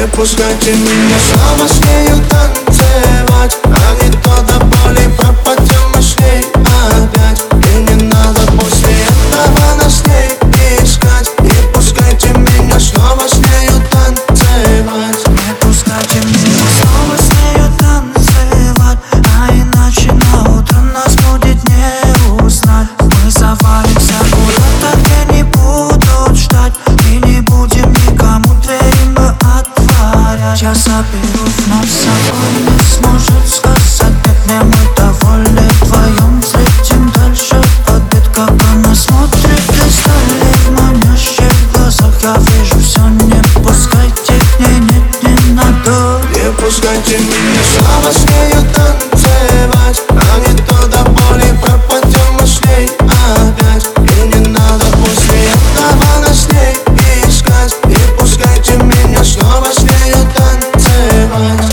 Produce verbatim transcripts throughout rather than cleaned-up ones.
Не пускайте меня снова с нею танцевать, а не то до боли пропадем мы с ней опять. И не надо после этого нас с ней искать. Не пускайте меня снова с нею танцевать. Не пускайте меня снова с нею танцевать, а иначе на утро нас будет не узнать. Мы завалимся куда-то, где не будут ждать, и не будем никому двери мы отворять. Я заберу вновь с собой, не сможет сказать нет, мне мы довольны вдвоем. Взлетим дальше обед, как она смотрит кристалли в манящих глазах. Я вижу все, не пускайте к ней, нет, не надо. Не пускайте меня снова с нею танцевать, а не то до боли пропадем мы с ней опять. И не надо после этого нас с ней искать. Не пускайте меня снова с нею танцевать.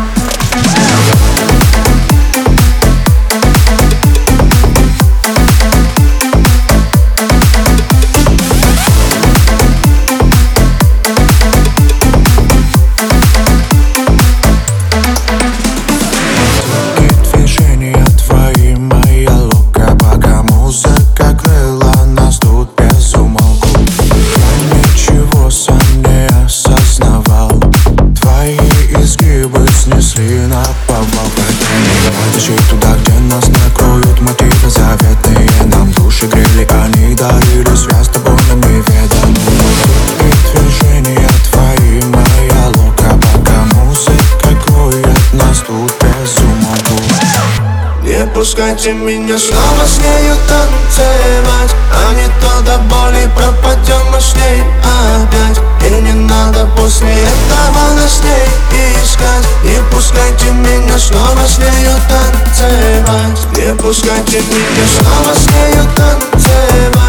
Туда, где нас накроют мотивы заветные, нам души грели, они дарили связь с тобой нам неведомую. И движения твои, моя лока, пока музыка кроет нас тут без умолку. Не пускайте меня снова с нею танцевать, а не то до боли пропадем мы с ней опять. И не надо после этого нас с ней искать. Не пускайте меня снова с нею танцевать. Не пускайте меня снова с нею танцевать.